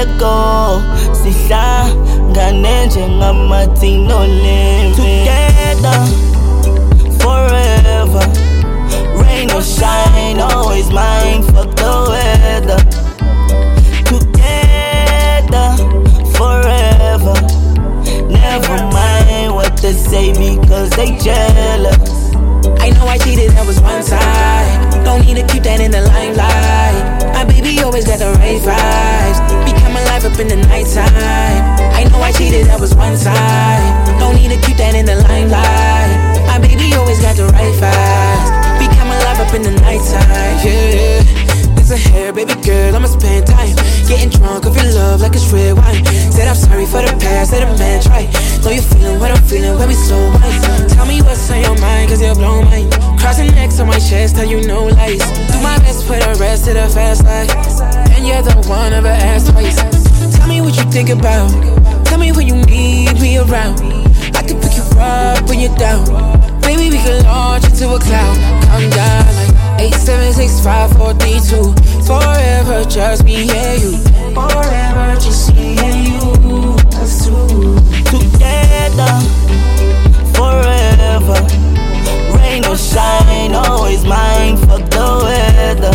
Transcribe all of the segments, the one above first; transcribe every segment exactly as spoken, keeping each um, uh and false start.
let go. Sihlangane njengamathino living together forever. Rain or shine, always mine. Fuck the weather. Together forever. Never mind what they say because they jealous. I know I cheated, that was one time. Don't need to keep that in the limelight. My baby always got the right vibes. We come alive up in the nighttime. I know I cheated, that was one time. Don't need to keep that in the limelight. My baby always got the right vibes. We come alive up in the nighttime. Yeah, listen here, baby girl, I'ma spend time getting drunk off your love like it's red wine. Said I'm sorry for the past, let a man try. Know you feeling what I'm feeling when we slow wine. Tell me what's on your mind, cause you'll blow mine. Crossing necks on my chest, tell you no lies. Do my best for the rest of the fast life. And you're the one ever asked twice. Tell me what you think about. Tell me when you need me around. I can pick you up when you're down. Baby, we can launch into a cloud. Come down like eight, seven, six, five, four, three, two. Forever, just me and you. Forever, just me and you. Us two. Together forever. Rain or shine, always mine. Fuck the weather.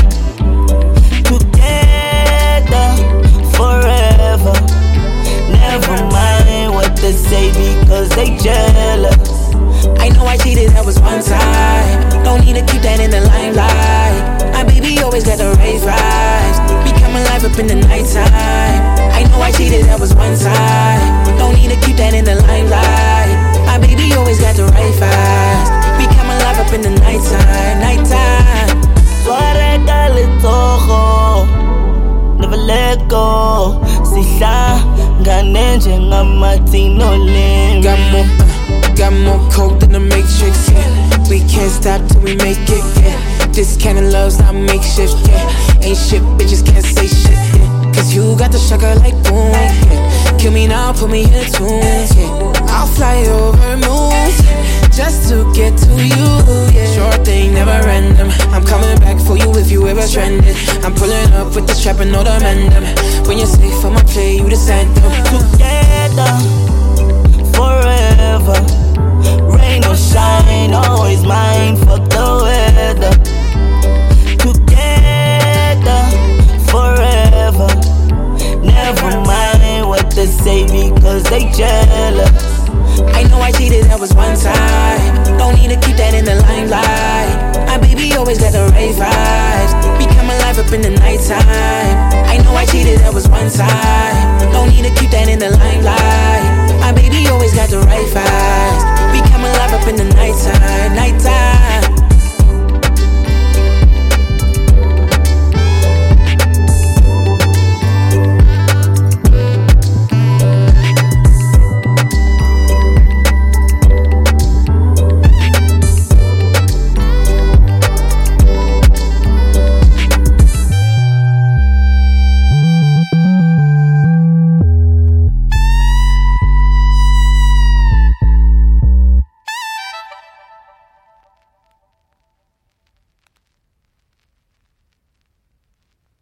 Together forever. Never mind what they say because they jealous. I know I cheated, that was one time. Don't need to keep that in the limelight. My baby always got the right vibes. We come alive up in the nighttime. I know I cheated, that was one time. Don't need to keep that in the limelight. My baby always got the right vibes. We come alive up in the nighttime, nighttime. Swareka letoho, never let go. Sihlangane njengamathino living. Got more, uh, got more coke than the Matrix, yeah. We can't stop till we make it, yeah. This kind of love's not makeshift, yeah. Ain't shit, bitches can't say shit, yeah. Cause you got the sugar like boom, yeah. Kill me now, put me in a tune, yeah. I'll fly over moons just to get to you, yeah. Sure thing, never random. I'm coming back for you if you ever stranded. I'm pulling up with the strap and all the man them. When you're safe, I'ma play you the anthem. Together forever. Rain or shine, always mine. Fuck the weather. Together forever. Never mind what they say because they jealous. I know I cheated, that was one time. Don't need to keep that in the limelight. My baby always got the right vibes. We come alive up in the nighttime. I know I cheated, that was one time. Don't need to keep that in the limelight. My baby always got the right vibes. We come alive up in the nighttime, nighttime.